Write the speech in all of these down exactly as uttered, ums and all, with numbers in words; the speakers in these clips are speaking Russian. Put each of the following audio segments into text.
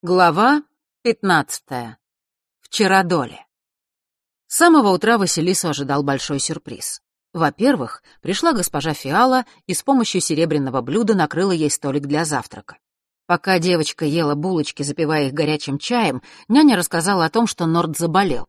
Глава пятнадцатая. В Чародоле. С самого утра Василису ожидал большой сюрприз. Во-первых, пришла госпожа Фиала и с помощью серебряного блюда накрыла ей столик для завтрака. Пока девочка ела булочки, запивая их горячим чаем, няня рассказала о том, что Норт заболел.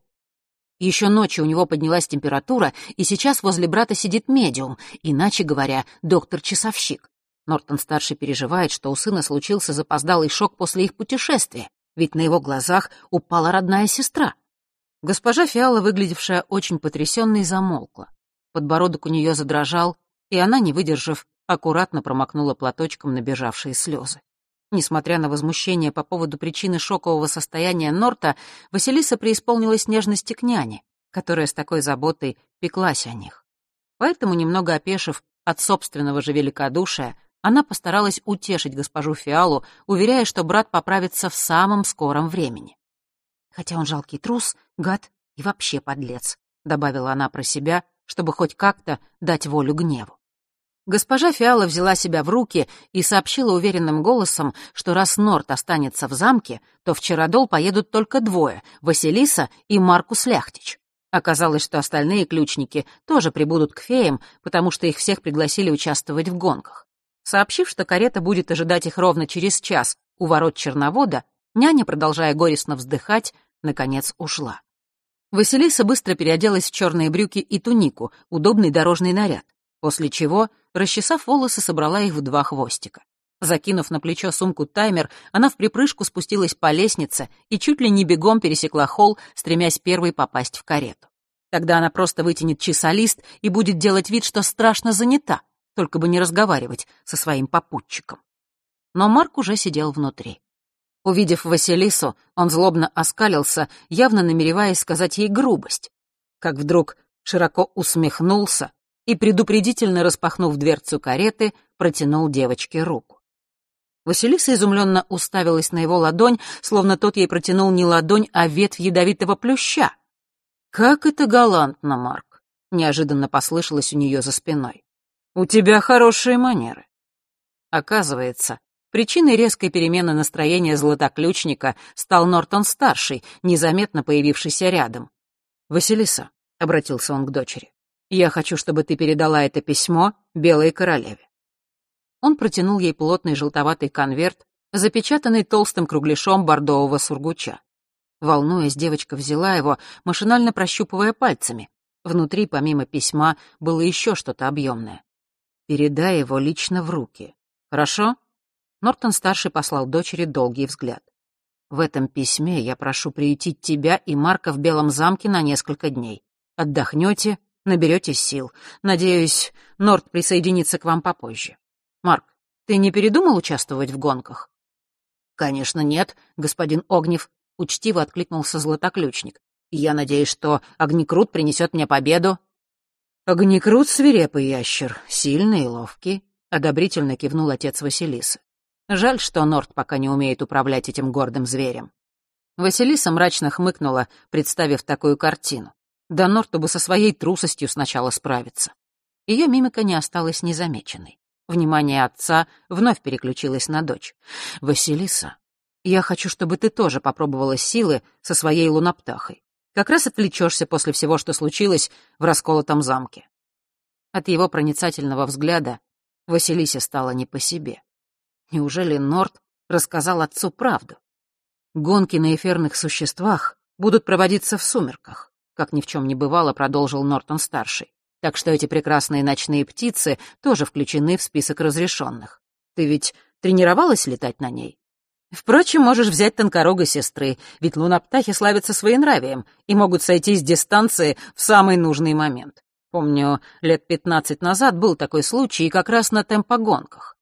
Еще ночью у него поднялась температура, и сейчас возле брата сидит медиум, иначе говоря, доктор-часовщик. Нортон-старший переживает, что у сына случился запоздалый шок после их путешествия, ведь на его глазах упала родная сестра. Госпожа Фиала, выглядевшая очень потрясенной, замолкла. Подбородок у нее задрожал, и она, не выдержав, аккуратно промокнула платочком набежавшие слезы. Несмотря на возмущение по поводу причины шокового состояния Норта, Василиса преисполнилась нежности к няне, которая с такой заботой пеклась о них. Поэтому, немного опешив от собственного же великодушия, она постаралась утешить госпожу Фиалу, уверяя, что брат поправится в самом скором времени. «Хотя он жалкий трус, гад и вообще подлец», — добавила она про себя, чтобы хоть как-то дать волю гневу. Госпожа Фиала взяла себя в руки и сообщила уверенным голосом, что раз Норт останется в замке, то в Чародол поедут только двое — Василиса и Маркус Ляхтич. Оказалось, что остальные ключники тоже прибудут к феям, потому что их всех пригласили участвовать в гонках. Сообщив, что карета будет ожидать их ровно через час у ворот Черновода, няня, продолжая горестно вздыхать, наконец ушла. Василиса быстро переоделась в черные брюки и тунику, удобный дорожный наряд, после чего, расчесав волосы, собрала их в два хвостика. Закинув на плечо сумку-таймер, она вприпрыжку спустилась по лестнице и чуть ли не бегом пересекла холл, стремясь первой попасть в карету. Тогда она просто вытянет часолист и будет делать вид, что страшно занята, только бы не разговаривать со своим попутчиком. Но Марк уже сидел внутри. Увидев Василису, он злобно оскалился, явно намереваясь сказать ей грубость, как вдруг широко усмехнулся и, предупредительно распахнув дверцу кареты, протянул девочке руку. Василиса изумленно уставилась на его ладонь, словно тот ей протянул не ладонь, а ветвь ядовитого плюща. «Как это галантно, Марк!» — неожиданно послышалось у нее за спиной. «У тебя хорошие манеры». Оказывается, причиной резкой перемены настроения златоключника стал Нортон-старший, незаметно появившийся рядом. «Василиса», — обратился он к дочери, — «я хочу, чтобы ты передала это письмо Белой королеве». Он протянул ей плотный желтоватый конверт, запечатанный толстым кругляшом бордового сургуча. Волнуясь, девочка взяла его, машинально прощупывая пальцами. Внутри, помимо письма, было еще что-то объемное. «Передай его лично в руки. Хорошо?» Нортон-старший послал дочери долгий взгляд. «В этом письме я прошу приютить тебя и Марка в Белом замке на несколько дней. Отдохнете, наберетесь сил. Надеюсь, Норт присоединится к вам попозже. Марк, ты не передумал участвовать в гонках?» «Конечно нет, господин Огнев», — учтиво откликнулся златоключник. «Я надеюсь, что Огнекрут принесет мне победу». «Огнекрут — свирепый ящер, сильный и ловкий», — одобрительно кивнул отец Василисы. «Жаль, что Норт пока не умеет управлять этим гордым зверем». Василиса мрачно хмыкнула, представив такую картину. Да Норту бы со своей трусостью сначала справиться. Ее мимика не осталась незамеченной. Внимание отца вновь переключилось на дочь. «Василиса, я хочу, чтобы ты тоже попробовала силы со своей луноптахой. Как раз отвлечешься после всего, что случилось в расколотом замке». От его проницательного взгляда Василисе стало не по себе. Неужели Норт рассказал отцу правду? «Гонки на эфирных существах будут проводиться в сумерках», как ни в чем не бывало, продолжил Нортон-старший. «Так что эти прекрасные ночные птицы тоже включены в список разрешенных. Ты ведь тренировалась летать на ней? Впрочем, можешь взять тонкорогой сестры, ведь луноптахи славятся своенравием и могут сойти с дистанции в самый нужный момент. Помню, лет пятнадцать назад был такой случай и как раз на темпогонках».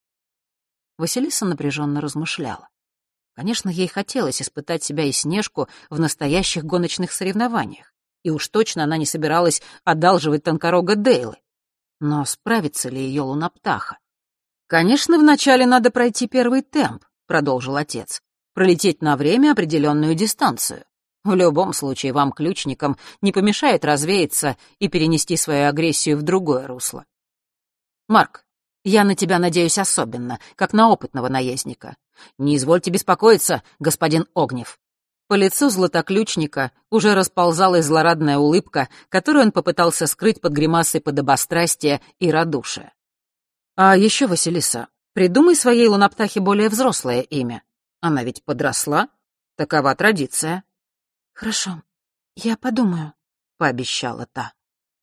Василиса напряженно размышляла. Конечно, ей хотелось испытать себя и Снежку в настоящих гоночных соревнованиях, и уж точно она не собиралась одалживать тонкорога Дейлы. Но справится ли ее луноптаха? «Конечно, вначале надо пройти первый темп», — продолжил отец, «пролететь на время определенную дистанцию. В любом случае вам, ключникам, не помешает развеяться и перенести свою агрессию в другое русло. Марк, я на тебя надеюсь особенно, как на опытного наездника. «Не извольте беспокоиться, господин Огнев». По лицу златоключника уже расползалась злорадная улыбка, которую он попытался скрыть под гримасой подобострастия и радушия. «А еще, Василиса, придумай своей луноптахе более взрослое имя. Она ведь подросла. Такова традиция». «Хорошо, я подумаю», — пообещала та.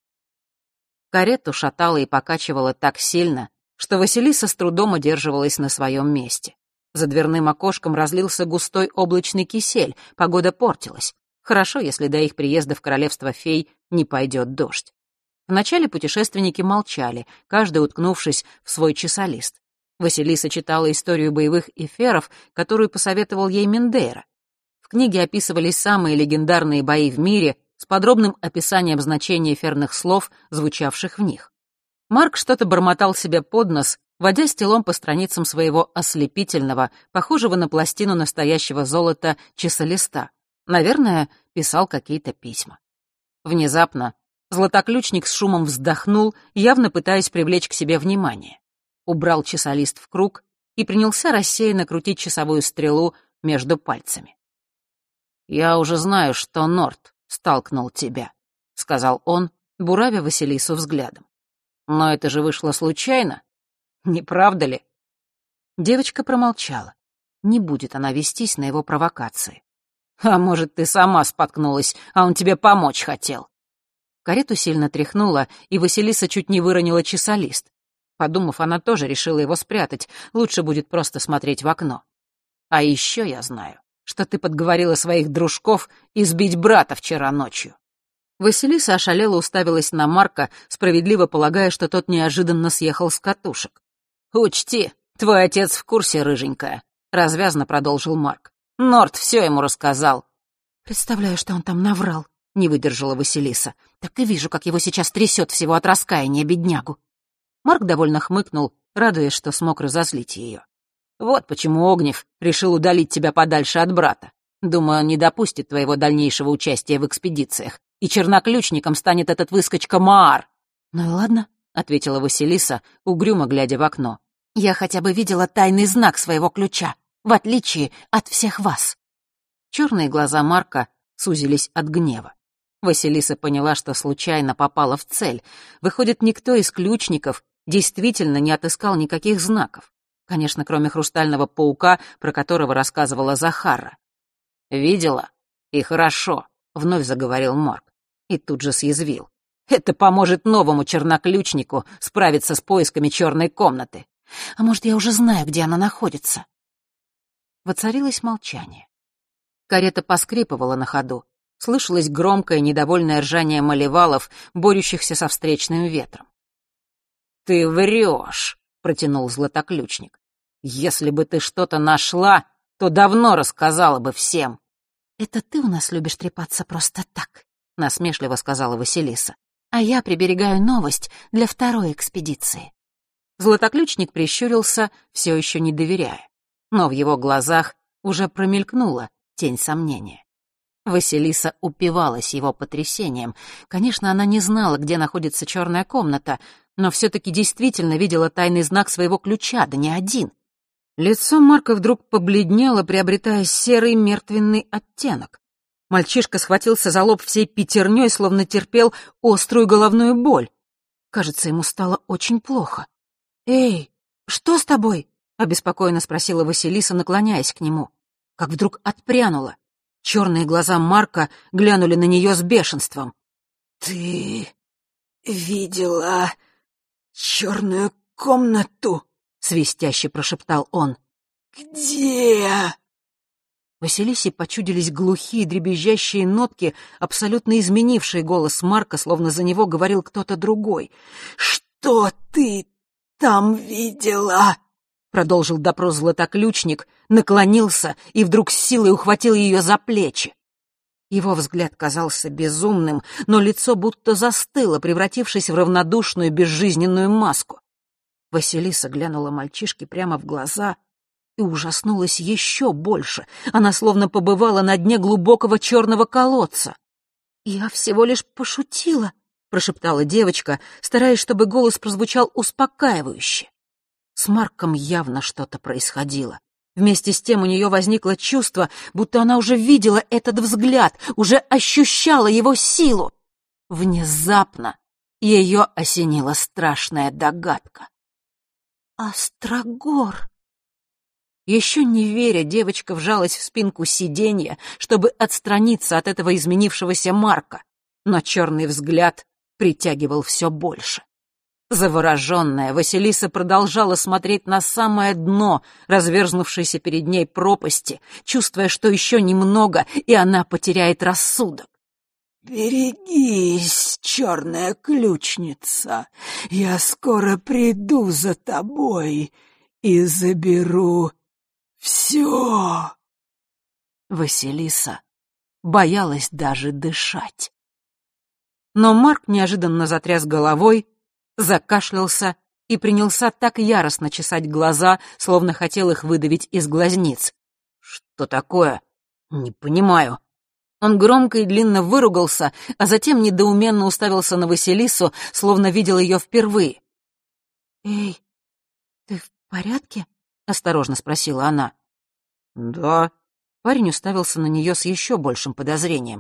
Карету шатала и покачивала так сильно, что Василиса с трудом удерживалась на своем месте. За дверным окошком разлился густой облачный кисель, погода портилась. Хорошо, если до их приезда в королевство фей не пойдет дождь. Вначале путешественники молчали, каждый уткнувшись в свой часолист. Василиса читала историю боевых эферов, которую посоветовал ей Миндейра. В книге описывались самые легендарные бои в мире с подробным описанием значения эфирных слов, звучавших в них. Марк что-то бормотал себе под нос, водя стилом по страницам своего ослепительного, похожего на пластину настоящего золота, часолиста. Наверное, писал какие-то письма. Внезапно златоключник с шумом вздохнул, явно пытаясь привлечь к себе внимание. Убрал часолист в круг и принялся рассеянно крутить часовую стрелу между пальцами. «Я уже знаю, что Норт столкнул тебя», — сказал он, буравя Василису взглядом. «Но это же вышло случайно, не правда ли?» Девочка промолчала. Не будет она вестись на его провокации. «А может, ты сама споткнулась, а он тебе помочь хотел?» Карету сильно тряхнуло, и Василиса чуть не выронила часолист. Подумав, она тоже решила его спрятать, лучше будет просто смотреть в окно. «А еще я знаю, что ты подговорила своих дружков избить брата вчера ночью». Василиса ошалела уставилась на Марка, справедливо полагая, что тот неожиданно съехал с катушек. «Учти, твой отец в курсе, рыженькая», — развязно продолжил Марк. «Норт все ему рассказал». «Представляю, что он там наврал», — не выдержала Василиса. «Так и вижу, как его сейчас трясет всего от раскаяния, беднягу». Марк довольно хмыкнул, радуясь, что смог разозлить ее. «Вот почему Огнев решил удалить тебя подальше от брата. Думаю, он не допустит твоего дальнейшего участия в экспедициях, и черноключником станет этот выскочка Маар». «Ну и ладно», — ответила Василиса, угрюмо глядя в окно. «Я хотя бы видела тайный знак своего ключа, в отличие от всех вас». Черные глаза Марка сузились от гнева. Василиса поняла, что случайно попала в цель. Выходит, никто из ключников действительно не отыскал никаких знаков. Конечно, кроме хрустального паука, про которого рассказывала Захара. «Видела? И хорошо», — вновь заговорил Марк. И тут же съязвил. «Это поможет новому черноключнику справиться с поисками черной комнаты. А может, я уже знаю, где она находится?» Воцарилось молчание. Карета поскрипывала на ходу. Слышалось громкое недовольное ржание малевалов, борющихся со встречным ветром. «Ты врешь», — протянул златоключник. «Если бы ты что-то нашла, то давно рассказала бы всем». «Это ты у нас любишь трепаться просто так», — насмешливо сказала Василиса. «А я приберегаю новость для второй экспедиции». Златоключник прищурился, все еще не доверяя. Но в его глазах уже промелькнула тень сомнения. Василиса упивалась его потрясением. Конечно, она не знала, где находится черная комната, но все-таки действительно видела тайный знак своего ключа, да не один. Лицо Марка вдруг побледнело, приобретая серый мертвенный оттенок. Мальчишка схватился за лоб всей пятерней, словно терпел острую головную боль. Кажется, ему стало очень плохо. «Эй, что с тобой?» — обеспокоенно спросила Василиса, наклоняясь к нему. Как вдруг отпрянула. Черные глаза Марка глянули на нее с бешенством. «Ты видела черную комнату?» — свистяще прошептал он. «Где?» Василисе почудились глухие дребезжащие нотки, абсолютно изменившие голос Марка, словно за него говорил кто-то другой. «Что ты там видела?» — продолжил допрос златоключник, наклонился и вдруг с силой ухватил ее за плечи. Его взгляд казался безумным, но лицо будто застыло, превратившись в равнодушную безжизненную маску. Василиса глянула мальчишке прямо в глаза и ужаснулась еще больше. Она словно побывала на дне глубокого черного колодца. «Я всего лишь пошутила», — прошептала девочка, стараясь, чтобы голос прозвучал успокаивающе. С Марком явно что-то происходило. Вместе с тем у нее возникло чувство, будто она уже видела этот взгляд, уже ощущала его силу. Внезапно ее осенила страшная догадка. «Острогор!» Еще не веря, девочка вжалась в спинку сиденья, чтобы отстраниться от этого изменившегося Марка, но черный взгляд притягивал все больше. Завороженная, Василиса продолжала смотреть на самое дно разверзнувшейся перед ней пропасти, чувствуя, что еще немного, и она потеряет рассудок. «Берегись, черная ключница, я скоро приду за тобой и заберу все». Василиса боялась даже дышать. Но Марк неожиданно затряс головой, закашлялся и принялся так яростно чесать глаза, словно хотел их выдавить из глазниц. «Что такое? Не понимаю». Он громко и длинно выругался, а затем недоуменно уставился на Василису, словно видел ее впервые. «Эй, ты в порядке?» — осторожно спросила она. «Да». Парень уставился на нее с еще большим подозрением.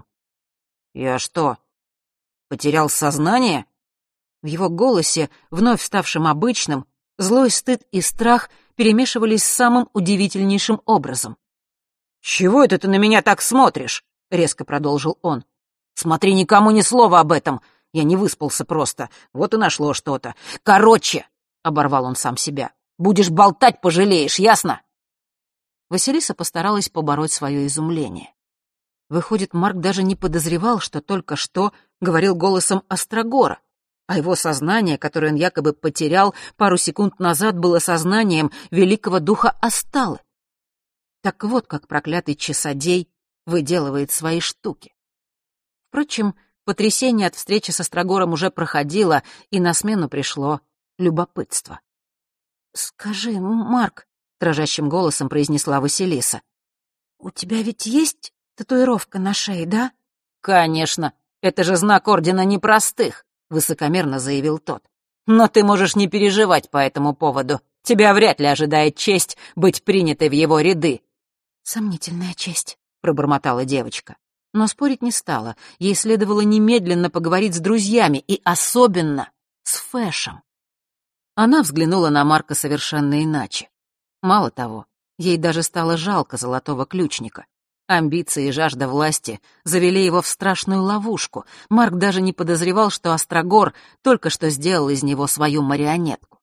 «Я что, потерял сознание?» В его голосе, вновь ставшем обычным, злой стыд и страх перемешивались самым удивительнейшим образом. «Чего это ты на меня так смотришь?» — резко продолжил он. «Смотри, никому ни слова об этом. Я не выспался просто. Вот и нашло что-то. Короче!» — оборвал он сам себя. «Будешь болтать, пожалеешь, ясно?» Василиса постаралась побороть свое изумление. Выходит, Марк даже не подозревал, что только что говорил голосом Острогора, а его сознание, которое он якобы потерял пару секунд назад, было сознанием великого духа Асталы. Так вот, как проклятый часодей выделывает свои штуки. Впрочем, потрясение от встречи с Острогором уже проходило, и на смену пришло любопытство. «Скажи, Марк», — дрожащим голосом произнесла Василиса, «у тебя ведь есть татуировка на шее, да?» «Конечно, это же знак Ордена Непростых», — высокомерно заявил тот. «Но ты можешь не переживать по этому поводу. Тебя вряд ли ожидает честь быть принятой в его ряды». «Сомнительная честь», — пробормотала девочка. Но спорить не стала. Ей следовало немедленно поговорить с друзьями, и особенно с Фэшем. Она взглянула на Марка совершенно иначе. Мало того, ей даже стало жалко золотого ключника. Амбиции и жажда власти завели его в страшную ловушку. Марк даже не подозревал, что Острогор только что сделал из него свою марионетку.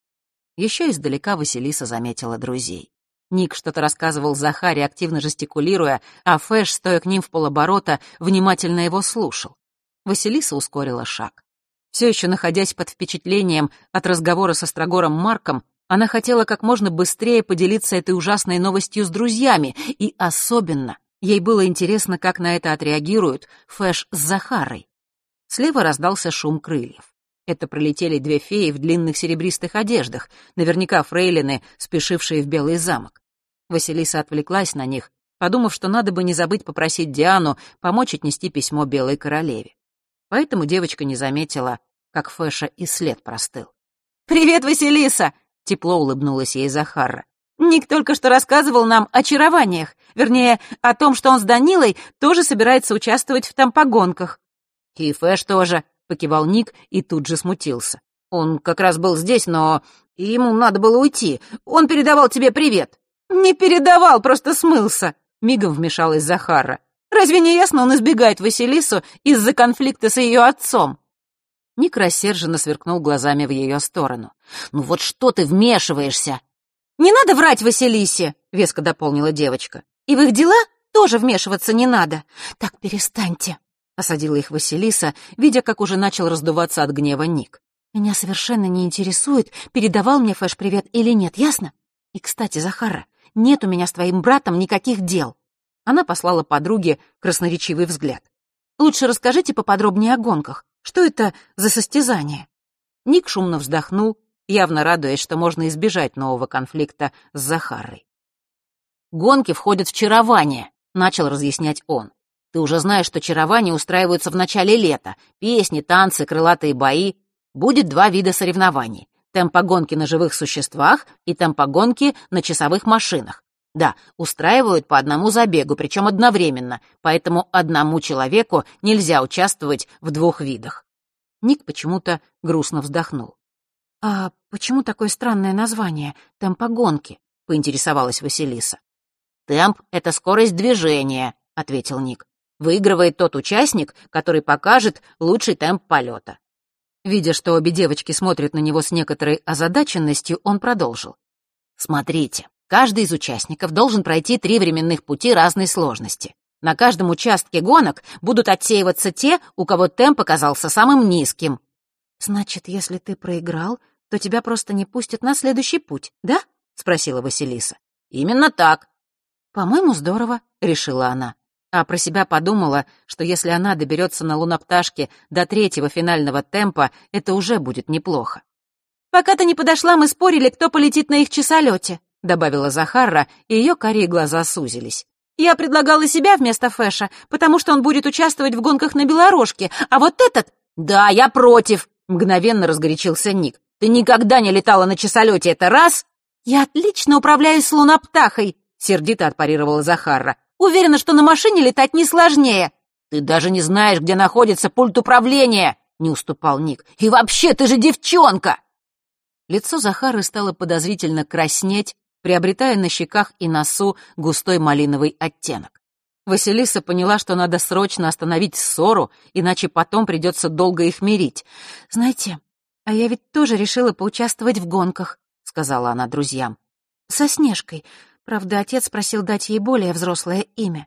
Еще издалека Василиса заметила друзей. Ник что-то рассказывал Захаре, активно жестикулируя, а Фэш, стоя к ним в полоборота, внимательно его слушал. Василиса ускорила шаг. Все еще находясь под впечатлением от разговора с Острогором Марком, она хотела как можно быстрее поделиться этой ужасной новостью с друзьями, и особенно ей было интересно, как на это отреагируют Фэш с Захарой. Слева раздался шум крыльев. Это пролетели две феи в длинных серебристых одеждах, наверняка фрейлины, спешившие в Белый замок. Василиса отвлеклась на них, подумав, что надо бы не забыть попросить Диану помочь отнести письмо Белой королеве. Поэтому девочка не заметила, как Фэша и след простыл. «Привет, Василиса!» — тепло улыбнулась ей Захара. «Ник только что рассказывал нам о чарованиях, вернее, о том, что он с Данилой тоже собирается участвовать в тампогонках». «И Фэш тоже», — покивал Ник и тут же смутился. «Он как раз был здесь, но ему надо было уйти. Он передавал тебе привет». «Не передавал, просто смылся», — мигом вмешалась Захара. «Разве не ясно, он избегает Василису из-за конфликта с ее отцом?» Ник рассерженно сверкнул глазами в ее сторону. «Ну вот что ты вмешиваешься?» «Не надо врать Василисе», — веско дополнила девочка. «И в их дела тоже вмешиваться не надо. Так перестаньте», — осадила их Василиса, видя, как уже начал раздуваться от гнева Ник. «Меня совершенно не интересует, передавал мне Фэш привет или нет, ясно? И, кстати, Захара, нет у меня с твоим братом никаких дел». Она послала подруге красноречивый взгляд. «Лучше расскажите поподробнее о гонках. Что это за состязание?» Ник шумно вздохнул, явно радуясь, что можно избежать нового конфликта с Захарой. «Гонки входят в чарование», — начал разъяснять он. «Ты уже знаешь, что чарования устраиваются в начале лета. Песни, танцы, крылатые бои. Будет два вида соревнований. Темпогонки на живых существах и темпогонки на часовых машинах. Да, устраивают по одному забегу, причем одновременно, поэтому одному человеку нельзя участвовать в двух видах. Ник почему-то грустно вздохнул. «А почему такое странное название — темпогонки?» — поинтересовалась Василиса. «Темп — это скорость движения», — ответил Ник. «Выигрывает тот участник, который покажет лучший темп полета». Видя, что обе девочки смотрят на него с некоторой озадаченностью, он продолжил. «Смотрите, каждый из участников должен пройти три временных пути разной сложности. На каждом участке гонок будут отсеиваться те, у кого темп оказался самым низким». «Значит, если ты проиграл, то тебя просто не пустят на следующий путь, да?» — спросила Василиса. «Именно так». «По-моему, здорово», — решила она. А про себя подумала, что если она доберется на лунопташке до третьего финального темпа, это уже будет неплохо. «Пока ты не подошла, мы спорили, кто полетит на их часолете», — добавила Захарра, и ее карие глаза сузились. «Я предлагала себя вместо Фэша, потому что он будет участвовать в гонках на Белорожке, а вот этот...» «Да, я против!» — мгновенно разгорячился Ник. «Ты никогда не летала на часолете, это раз!» «Я отлично управляюсь с луноптахой!» — сердито отпарировала Захарра. «Уверена, что на машине летать не сложнее!» «Ты даже не знаешь, где находится пульт управления!» — не уступал Ник. «И вообще, ты же девчонка!» Лицо Захары стало подозрительно краснеть, приобретая на щеках и носу густой малиновый оттенок. Василиса поняла, что надо срочно остановить ссору, иначе потом придется долго их мирить. «Знаете, а я ведь тоже решила поучаствовать в гонках», — сказала она друзьям. «Со Снежкой. Правда, отец просил дать ей более взрослое имя».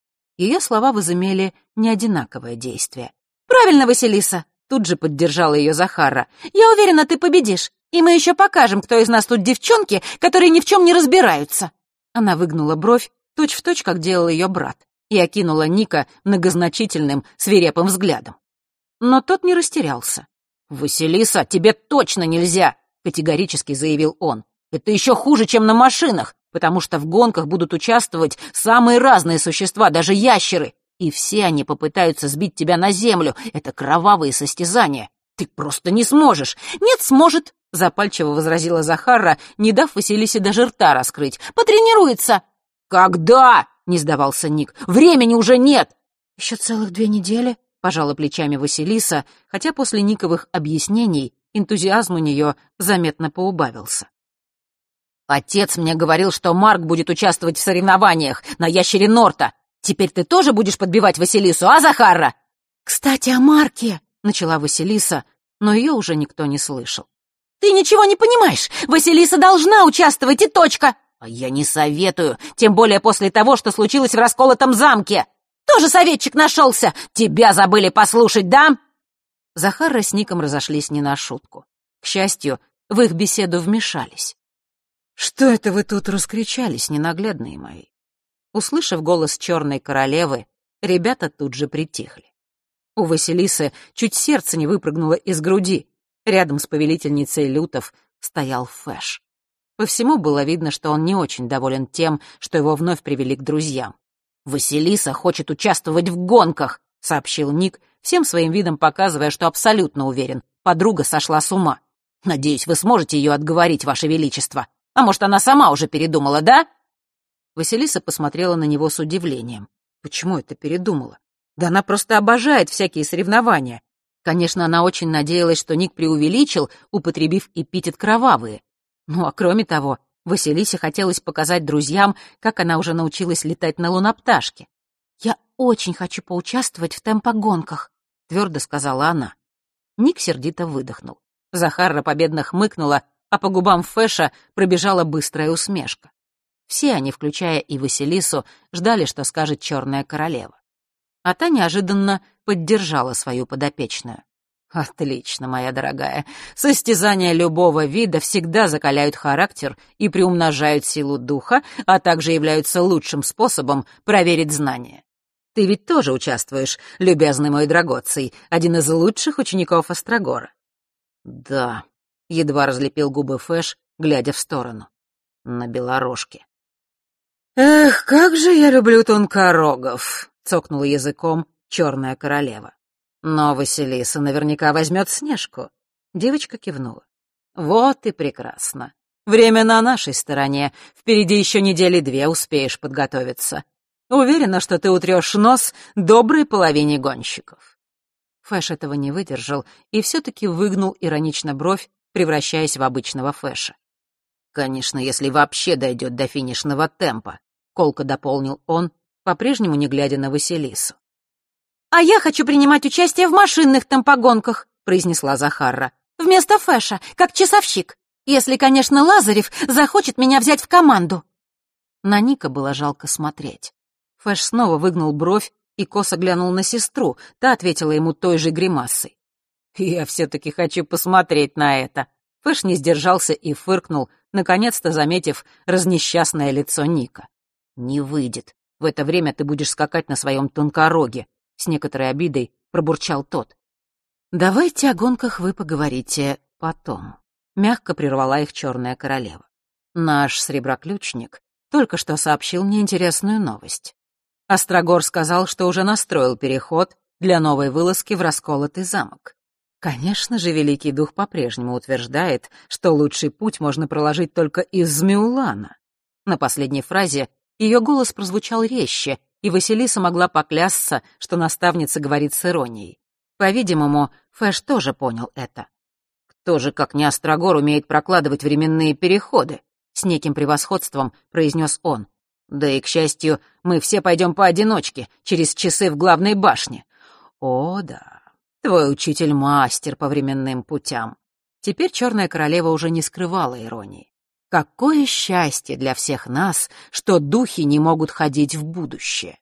Ее слова возымели неодинаковое действие. «Правильно, Василиса!» — тут же поддержала ее Захара. «Я уверена, ты победишь, и мы еще покажем, кто из нас тут девчонки, которые ни в чем не разбираются». Она выгнула бровь, точь-в-точь, как делал ее брат, и окинула Ника многозначительным, свирепым взглядом. Но тот не растерялся. «Василиса, тебе точно нельзя!» — категорически заявил он. «Это еще хуже, чем на машинах, потому что в гонках будут участвовать самые разные существа, даже ящеры, и все они попытаются сбить тебя на землю. Это кровавые состязания. Ты просто не сможешь!» «Нет, сможет!» — запальчиво возразила Захарра, не дав Василисе даже рта раскрыть. «Потренируется!» «Когда?» — не сдавался Ник. «Времени уже нет!» «Еще целых две недели», — пожала плечами Василиса, хотя после Никовых объяснений энтузиазм у нее заметно поубавился. «Отец мне говорил, что Марк будет участвовать в соревнованиях на ящере Норта. Теперь ты тоже будешь подбивать Василису, а, Захарра?» «Кстати, о Марке», — начала Василиса, но ее уже никто не слышал. «Ты ничего не понимаешь! Василиса должна участвовать, и точка!» «А я не советую, тем более после того, что случилось в расколотом замке!» «Тоже советчик нашелся! Тебя забыли послушать, да?» Захарра с Ником разошлись не на шутку. К счастью, в их беседу вмешались. «Что это вы тут раскричались, ненаглядные мои?» Услышав голос черной королевы, ребята тут же притихли. У Василисы чуть сердце не выпрыгнуло из груди. Рядом с повелительницей лютов стоял Фэш. По всему было видно, что он не очень доволен тем, что его вновь привели к друзьям. «Василиса хочет участвовать в гонках», — сообщил Ник, всем своим видом показывая, что абсолютно уверен, подруга сошла с ума. «Надеюсь, вы сможете ее отговорить, Ваше Величество. А может, она сама уже передумала, да?» Василиса посмотрела на него с удивлением. Почему это передумала? Да она просто обожает всякие соревнования. Конечно, она очень надеялась, что Ник преувеличил, употребив эпитет «кровавые». Ну а кроме того, Василисе хотелось показать друзьям, как она уже научилась летать на лунопташке. «Я очень хочу поучаствовать в темпогонках», — твердо сказала она. Ник сердито выдохнул. Захарра победно хмыкнула, а по губам Фэша пробежала быстрая усмешка. Все они, включая и Василису, ждали, что скажет черная королева. А та неожиданно поддержала свою подопечную. «Отлично, моя дорогая. Состязания любого вида всегда закаляют характер и приумножают силу духа, а также являются лучшим способом проверить знания. Ты ведь тоже участвуешь, любезный мой драгоций, один из лучших учеников Острогора». «Да», — едва разлепил губы Фэш, глядя в сторону. «На Белорожке». «Эх, как же я люблю тонкорогов», — цокнула языком черная королева. «Но Василиса наверняка возьмет Снежку». Девочка кивнула. «Вот и прекрасно. Время на нашей стороне. Впереди еще недели две, успеешь подготовиться. Уверена, что ты утрешь нос доброй половине гонщиков». Фэш этого не выдержал и все-таки выгнул иронично бровь, превращаясь в обычного Фэша. «Конечно, если вообще дойдет до финишного темпа», — колко дополнил он, по-прежнему не глядя на Василису. «А я хочу принимать участие в машинных темпогонках», — произнесла Захарра. «Вместо Фэша, как часовщик. Если, конечно, Лазарев захочет меня взять в команду». На Ника было жалко смотреть. Фэш снова выгнул бровь и косо глянул на сестру. Та ответила ему той же гримасой. «Я все-таки хочу посмотреть на это». Фэш не сдержался и фыркнул, наконец-то заметив разнесчастное лицо Ника. «Не выйдет. В это время ты будешь скакать на своем тонкороге», — с некоторой обидой пробурчал тот. «Давайте о гонках вы поговорите потом», — мягко прервала их черная королева. «Наш среброключник только что сообщил мне интересную новость. Острогор сказал, что уже настроил переход для новой вылазки в расколотый замок. Конечно же, Великий Дух по-прежнему утверждает, что лучший путь можно проложить только из Змеулана». На последней фразе ее голос прозвучал резче, и Василиса могла поклясться, что наставница говорит с иронией. По-видимому, Фэш тоже понял это. «Кто же, как не Острогор, умеет прокладывать временные переходы?» — с неким превосходством произнес он. «Да и, к счастью, мы все пойдем поодиночке, через часы в главной башне». «О, да, твой учитель мастер по временным путям». Теперь черная королева уже не скрывала иронии. «Какое счастье для всех нас, что духи не могут ходить в будущее!»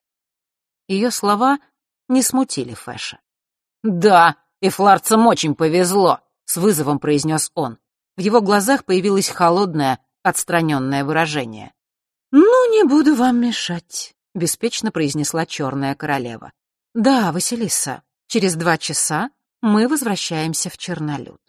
Ее слова не смутили Фэша. «Да, и фларцам очень повезло», — с вызовом произнес он. В его глазах появилось холодное, отстраненное выражение. «Ну, не буду вам мешать», — беспечно произнесла черная королева. «Да, Василиса, через два часа мы возвращаемся в Чернолюд».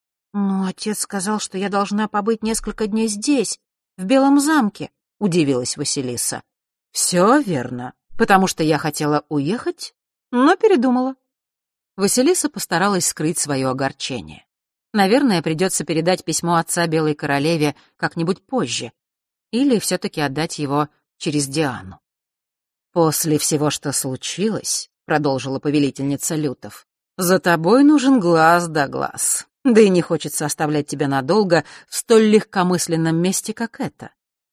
«Но отец сказал, что я должна побыть несколько дней здесь, в Белом замке», — удивилась Василиса. «Все верно, потому что я хотела уехать, но передумала». Василиса постаралась скрыть свое огорчение. Наверное, придется передать письмо отца Белой королеве как-нибудь позже, или все-таки отдать его через Диану. «После всего, что случилось, — продолжила повелительница Лютов, — за тобой нужен глаз да глаз. Да и не хочется оставлять тебя надолго в столь легкомысленном месте, как это.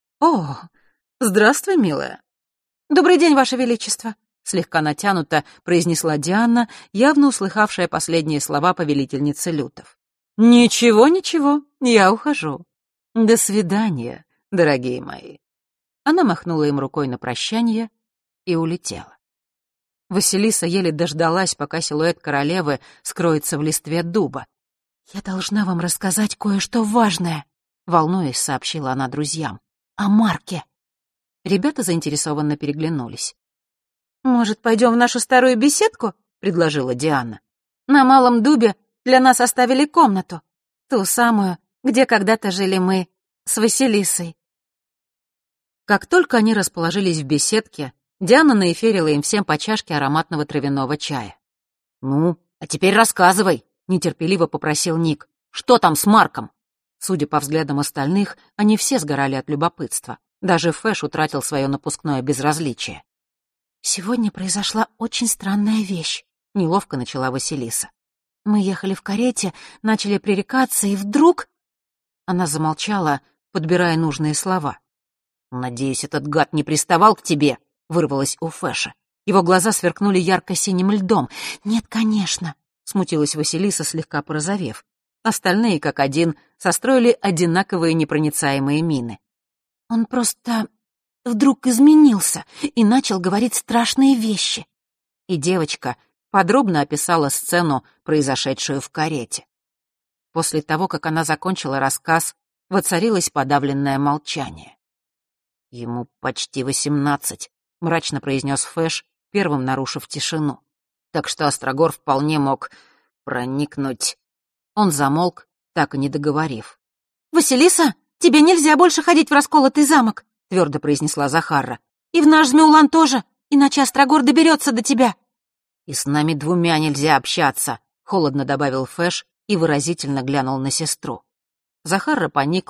О, здравствуй, милая». «Добрый день, Ваше Величество», — слегка натянуто произнесла Диана, явно услыхавшая последние слова повелительницы Лютов. «Ничего, ничего, я ухожу. До свидания, дорогие мои». Она махнула им рукой на прощание и улетела. Василиса еле дождалась, пока силуэт королевы скроется в листве дуба. «Я должна вам рассказать кое-что важное», — волнуясь, сообщила она друзьям. «О Марке». Ребята заинтересованно переглянулись. «Может, пойдем в нашу старую беседку?» — предложила Диана. «На Малом Дубе для нас оставили комнату, ту самую, где когда-то жили мы с Василисой». Как только они расположились в беседке, Диана наэферила им всем по чашке ароматного травяного чая. «Ну, а теперь рассказывай», — нетерпеливо попросил Ник. «Что там с Марком?» Судя по взглядам остальных, они все сгорали от любопытства. Даже Фэш утратил свое напускное безразличие. «Сегодня произошла очень странная вещь», — неловко начала Василиса. «Мы ехали в карете, начали пререкаться, и вдруг...» Она замолчала, подбирая нужные слова. «Надеюсь, этот гад не приставал к тебе?» — вырвалось у Фэша. Его глаза сверкнули ярко-синим льдом. «Нет, конечно», — смутилась Василиса, слегка порозовев. Остальные, как один, состроили одинаковые непроницаемые мины. «Он просто вдруг изменился и начал говорить страшные вещи». И девочка подробно описала сцену, произошедшую в карете. После того, как она закончила рассказ, воцарилось подавленное молчание. «Ему почти восемнадцать», — мрачно произнес Фэш, первым нарушив тишину. «Так что Острогор вполне мог проникнуть...» Он замолк, так и не договорив. «Василиса, тебе нельзя больше ходить в расколотый замок», — твердо произнесла Захарра. «И в наш Змеулан тоже, иначе Острогор доберется до тебя». «И с нами двумя нельзя общаться», — холодно добавил Фэш и выразительно глянул на сестру. Захарра поникла,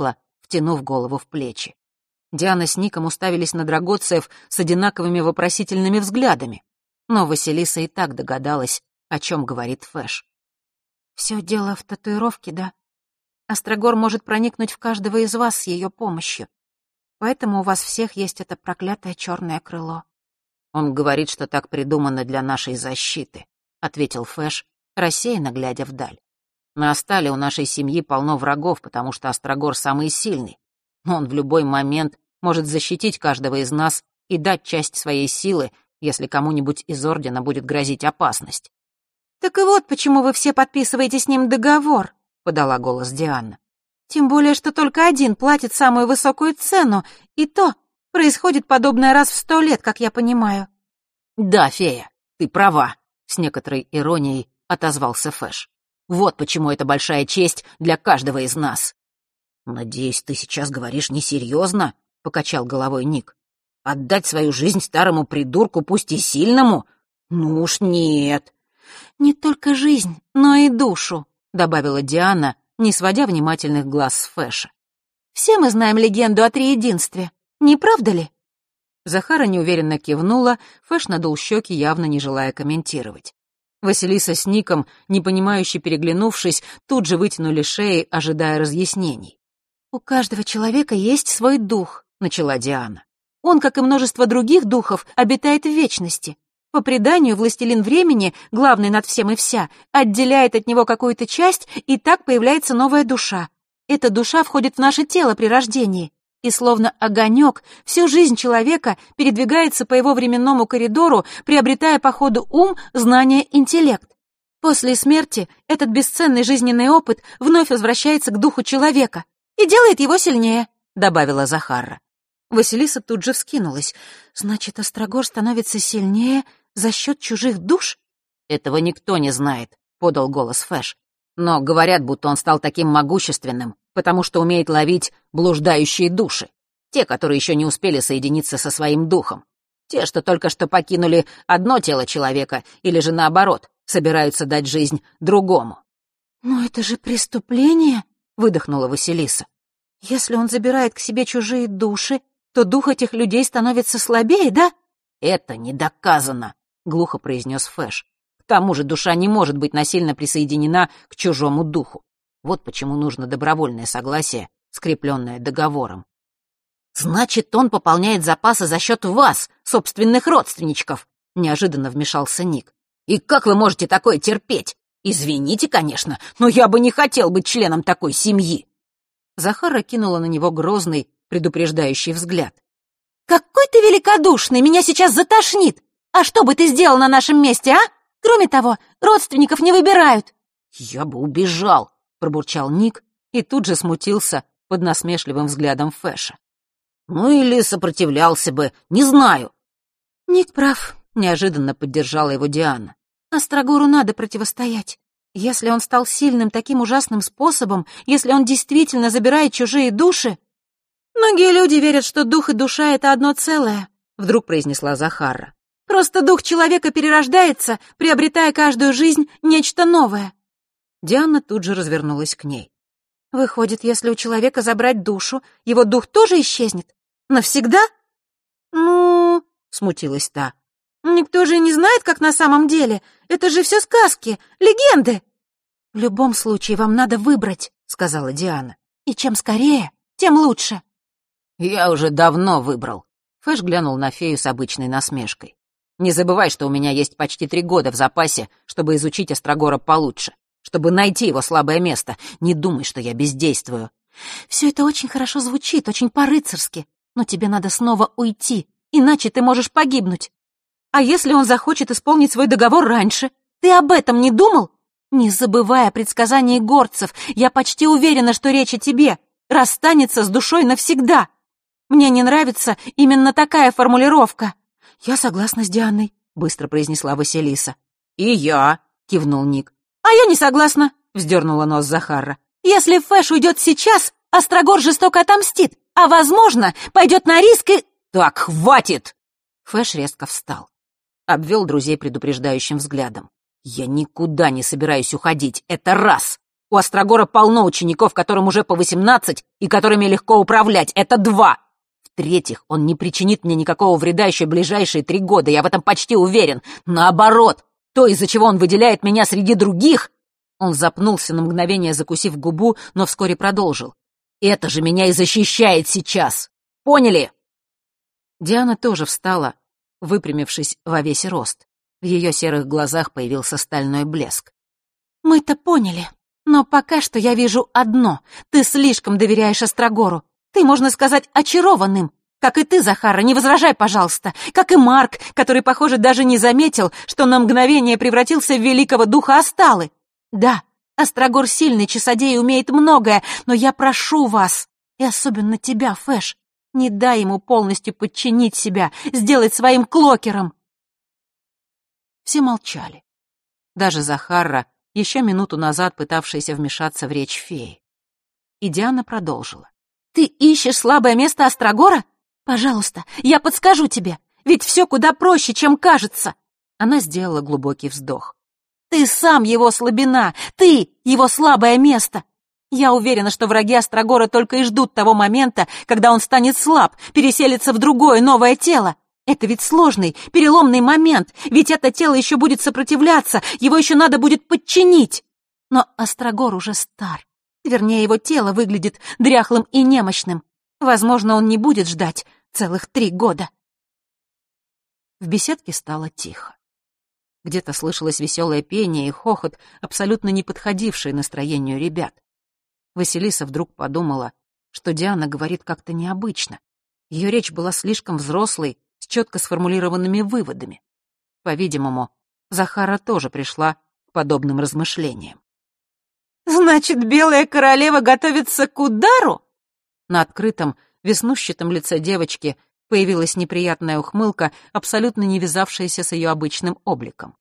втянув голову в плечи. Диана с Ником уставились на драгоцеев с одинаковыми вопросительными взглядами. Но Василиса и так догадалась, о чем говорит Фэш. «Все дело в татуировке, да? Острогор может проникнуть в каждого из вас с ее помощью. Поэтому у вас всех есть это проклятое черное крыло». «Он говорит, что так придумано для нашей защиты», — ответил Фэш, рассеянно глядя вдаль. «На Астале у нашей семьи полно врагов, потому что Острогор самый сильный. Но он в любой момент может защитить каждого из нас и дать часть своей силы, если кому-нибудь из Ордена будет грозить опасность». «Так и вот почему вы все подписываете с ним договор», — подала голос Диана. «Тем более, что только один платит самую высокую цену, и то происходит подобное раз в сто лет, как я понимаю». «Да, фея, ты права», — с некоторой иронией отозвался Фэш. «Вот почему это большая честь для каждого из нас». «Надеюсь, ты сейчас говоришь несерьезно?» — покачал головой Ник. «Отдать свою жизнь старому придурку, пусть и сильному? Ну уж нет». «Не только жизнь, но и душу», — добавила Диана, не сводя внимательных глаз с Фэша. «Все мы знаем легенду о триединстве, не правда ли?» Захара неуверенно кивнула, Фэш надул щеки, явно не желая комментировать. Василиса с Ником, непонимающе переглянувшись, тут же вытянули шеи, ожидая разъяснений. «У каждого человека есть свой дух», — начала Диана. «Он, как и множество других духов, обитает в вечности. По преданию, властелин времени, главный над всем и вся, отделяет от него какую-то часть, и так появляется новая душа. Эта душа входит в наше тело при рождении, и словно огонек всю жизнь человека передвигается по его временному коридору, приобретая по ходу ум, знание, интеллект. После смерти этот бесценный жизненный опыт вновь возвращается к духу человека и делает его сильнее», — добавила Захара. Василиса тут же вскинулась. «Значит, Острогор становится сильнее за счет чужих душ?» «Этого никто не знает», — подал голос Фэш. «Но говорят, будто он стал таким могущественным, потому что умеет ловить блуждающие души. Те, которые еще не успели соединиться со своим духом. Те, что только что покинули одно тело человека, или же наоборот, собираются дать жизнь другому». «Но это же преступление», — выдохнула Василиса. «Если он забирает к себе чужие души, то дух этих людей становится слабее, да?» «Это не доказано», — глухо произнес Фэш. «К тому же душа не может быть насильно присоединена к чужому духу. Вот почему нужно добровольное согласие, скрепленное договором». «Значит, он пополняет запасы за счет вас, собственных родственничков», — неожиданно вмешался Ник. «И как вы можете такое терпеть? Извините, конечно, но я бы не хотел быть членом такой семьи». Захара кинула на него грозный, предупреждающий взгляд. «Какой ты великодушный! Меня сейчас затошнит! А что бы ты сделал на нашем месте, а? Кроме того, родственников не выбирают!» «Я бы убежал!» — пробурчал Ник и тут же смутился под насмешливым взглядом Фэша. «Ну или сопротивлялся бы, не знаю». «Ник прав», — неожиданно поддержала его Диана. «Острогору надо противостоять. Если он стал сильным таким ужасным способом, если он действительно забирает чужие души...» «Многие люди верят, что дух и душа — это одно целое», — вдруг произнесла Захара. «Просто дух человека перерождается, приобретая каждую жизнь нечто новое». Диана тут же развернулась к ней. «Выходит, если у человека забрать душу, его дух тоже исчезнет? Навсегда?» «Ну...» — смутилась та. «Никто же не знает, как на самом деле. Это же все сказки, легенды». «В любом случае вам надо выбрать», — сказала Диана. «И чем скорее, тем лучше». «Я уже давно выбрал», — Фэш глянул на фею с обычной насмешкой. «Не забывай, что у меня есть почти три года в запасе, чтобы изучить Острогора получше, чтобы найти его слабое место. Не думай, что я бездействую». «Все это очень хорошо звучит, очень по-рыцарски, но тебе надо снова уйти, иначе ты можешь погибнуть. А если он захочет исполнить свой договор раньше? Ты об этом не думал? Не забывай о предсказании горцев, я почти уверена, что речь о тебе. Расстанется с душой навсегда. Мне не нравится именно такая формулировка». «Я согласна с Дианой», — быстро произнесла Василиса. «И я», — кивнул Ник. «А я не согласна», — вздернула нос Захара. «Если Фэш уйдет сейчас, Острогор жестоко отомстит, а, возможно, пойдет на риск и...» «Так, хватит!» Фэш резко встал. Обвел друзей предупреждающим взглядом. «Я никуда не собираюсь уходить, это раз. У Острогора полно учеников, которым уже по восемнадцать и которыми легко управлять. Это два. В-третьих, он не причинит мне никакого вреда еще ближайшие три года, я в этом почти уверен. Наоборот, то, из-за чего он выделяет меня среди других...» Он запнулся на мгновение, закусив губу, но вскоре продолжил. «Это же меня и защищает сейчас. Поняли?» Диана тоже встала, выпрямившись во весь рост. В ее серых глазах появился стальной блеск. «Мы-то поняли, но пока что я вижу одно. Ты слишком доверяешь Острогору. Ты, можно сказать, очарован им. Как и ты, Захара, не возражай, пожалуйста. Как и Марк, который, похоже, даже не заметил, что на мгновение превратился в великого духа Асталы. Да, Острогор сильный часодей и умеет многое, но я прошу вас, и особенно тебя, Фэш, не дай ему полностью подчинить себя, сделать своим клокером». Все молчали. Даже Захарра, еще минуту назад пытавшаяся вмешаться в речь феи. И Диана продолжила. «Ты ищешь слабое место Острогора? Пожалуйста, я подскажу тебе, ведь все куда проще, чем кажется». Она сделала глубокий вздох. «Ты сам его слабина, ты его слабое место. Я уверена, что враги Острогора только и ждут того момента, когда он станет слаб, переселится в другое новое тело. Это ведь сложный, переломный момент, ведь это тело еще будет сопротивляться, его еще надо будет подчинить. Но Острогор уже стар. Вернее, его тело выглядит дряхлым и немощным. Возможно, он не будет ждать целых три года». В беседке стало тихо. Где-то слышалось веселое пение и хохот, абсолютно не подходившие настроению ребят. Василиса вдруг подумала, что Диана говорит как-то необычно. Ее речь была слишком взрослой, с четко сформулированными выводами. По-видимому, Захара тоже пришла к подобным размышлениям. «Значит, Белая Королева готовится к удару?» На открытом, веснущатом лице девочки появилась неприятная ухмылка, абсолютно не вязавшаяся с ее обычным обликом.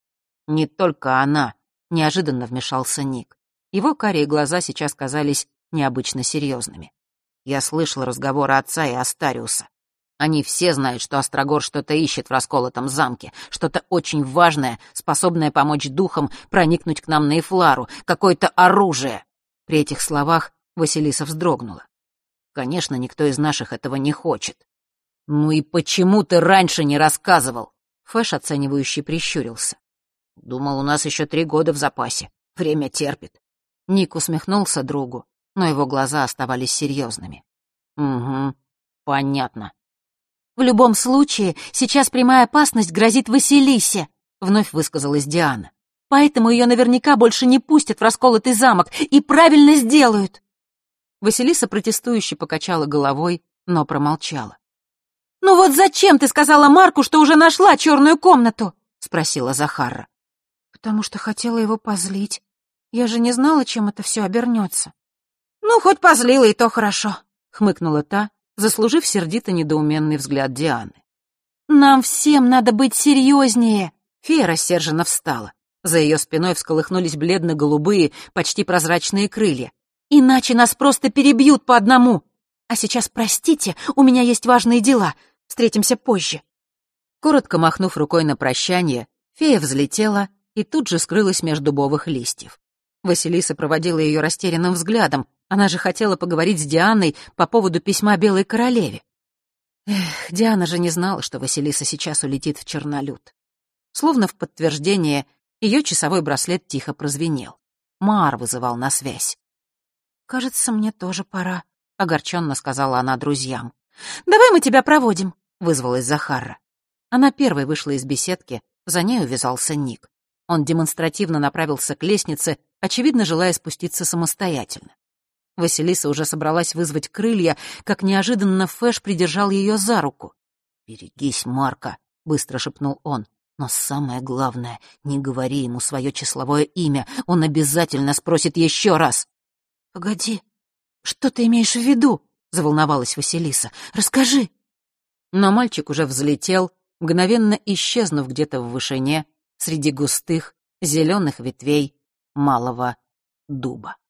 «Не только она», — неожиданно вмешался Ник. Его карие глаза сейчас казались необычно серьезными. «Я слышал разговоры отца и Астариуса. Они все знают, что Острогор что-то ищет в расколотом замке, что-то очень важное, способное помочь духам проникнуть к нам на Эфлару, какое-то оружие». При этих словах Василиса вздрогнула. «Конечно, никто из наших этого не хочет». «Ну и почему ты раньше не рассказывал?» Фэш оценивающе прищурился. «Думал, у нас еще три года в запасе. Время терпит». Ник усмехнулся другу, но его глаза оставались серьезными. «Угу, понятно». «В любом случае, сейчас прямая опасность грозит Василисе», — вновь высказалась Диана. «Поэтому ее наверняка больше не пустят в расколотый замок, и правильно сделают». Василиса протестующе покачала головой, но промолчала. «Ну вот зачем ты сказала Марку, что уже нашла черную комнату?» — спросила Захарра. «Потому что хотела его позлить. Я же не знала, чем это все обернется». «Ну, хоть позлила, и то хорошо», — хмыкнула та, заслужив сердито недоуменный взгляд Дианы. «Нам всем надо быть серьезнее!» Фея рассерженно встала. За ее спиной всколыхнулись бледно-голубые, почти прозрачные крылья. «Иначе нас просто перебьют по одному! А сейчас, простите, у меня есть важные дела. Встретимся позже». Коротко махнув рукой на прощание, фея взлетела и тут же скрылась между дубовых листьев. Василиса проводила ее растерянным взглядом. Она же хотела поговорить с Дианой по поводу письма Белой Королеве. Эх, Диана же не знала, что Василиса сейчас улетит в Чернолюд. Словно в подтверждение, ее часовой браслет тихо прозвенел. Маар вызывал на связь. «Кажется, мне тоже пора», — огорченно сказала она друзьям. «Давай мы тебя проводим», — вызвалась Захарра. Она первой вышла из беседки, за ней увязался Ник. Он демонстративно направился к лестнице, очевидно, желая спуститься самостоятельно. Василиса уже собралась вызвать крылья, как неожиданно Фэш придержал ее за руку. «Берегись, Марка», — быстро шепнул он. «Но самое главное, не говори ему свое числовое имя, он обязательно спросит еще раз». «Погоди, что ты имеешь в виду?» — заволновалась Василиса. «Расскажи». Но мальчик уже взлетел, мгновенно исчезнув где-то в вышине, среди густых зеленых ветвей малого дуба.